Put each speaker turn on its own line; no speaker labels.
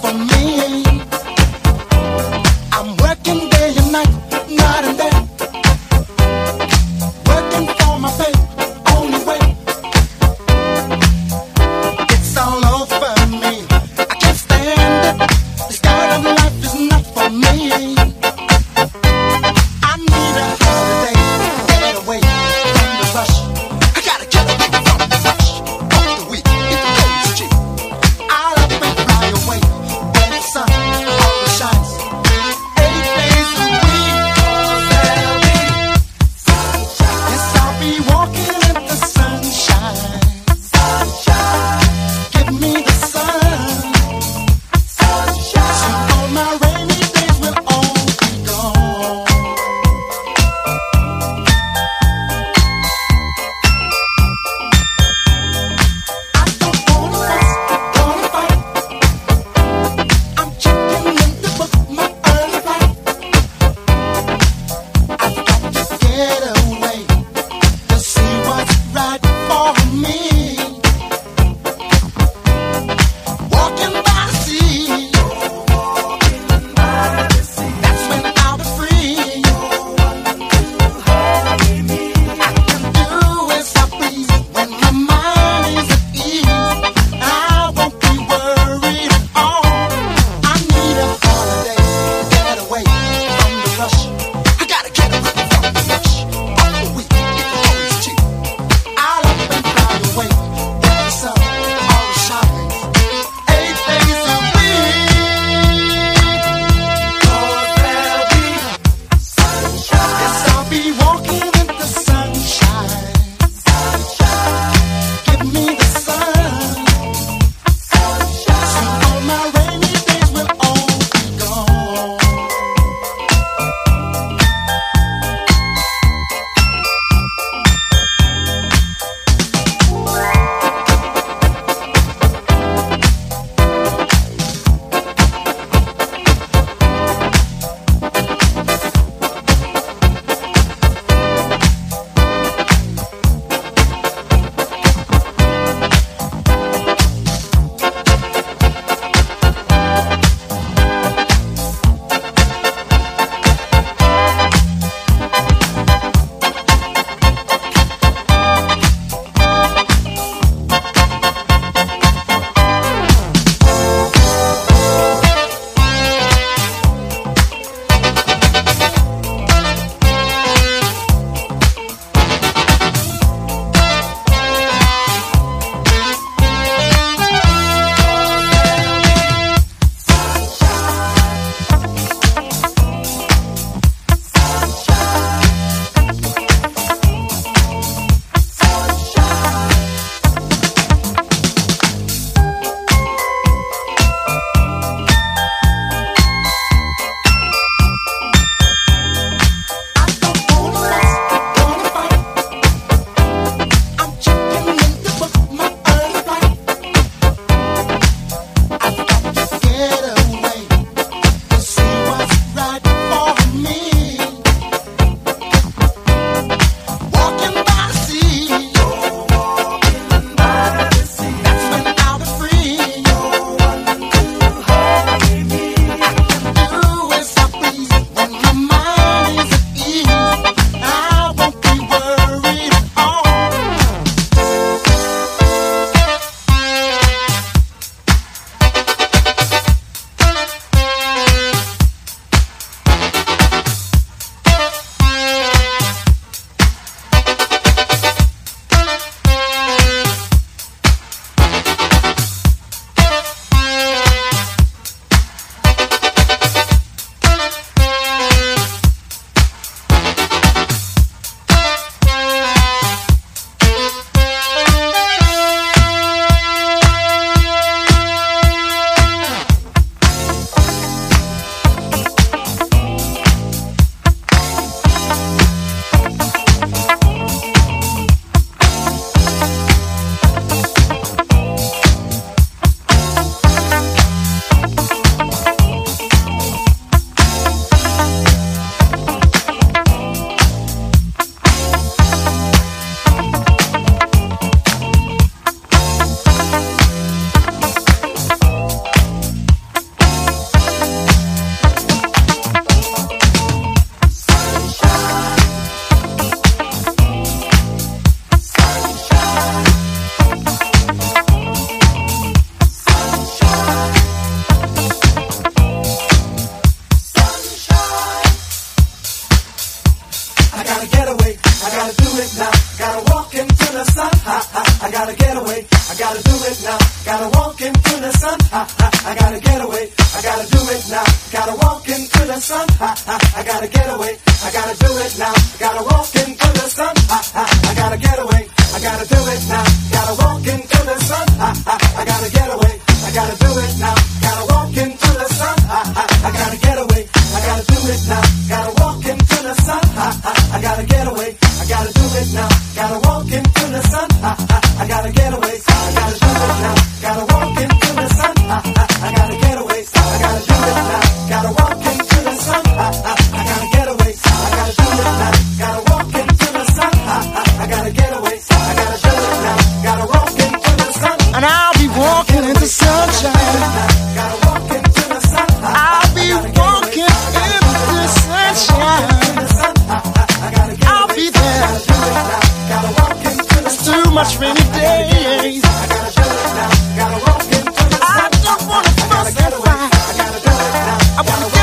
Fly away. it now. Gotta walk into the sun. I gotta get away. I gotta do it now. Gotta walk into the sun. I gotta get away. I gotta do it now. Gotta walk into the sun. I gotta get away. I gotta do it now. Gotta walk into the sun. I gotta get away. I gotta do it now. Gotta walk into the sun. I gotta get away. I gotta do it now. Gotta walk into the sun. I gotta get away. I gotta do it now. Gotta walk into the sun. I gotta get away. I gotta do it now. Gotta walk into the sun. I gotta get away. I gotta do it now. Gotta walk into the sun. I gotta get away. I gotta do it now. Gotta walk into the sun. I gotta get away. I gotta do it now. Gotta walk into the sun.
And I'll be walking into sunshine.
Gotta walk into the sun.
I'll be walking into sunshine. I'll be there. It's too much rainy days. I don't wanna fuss and fight. I wanna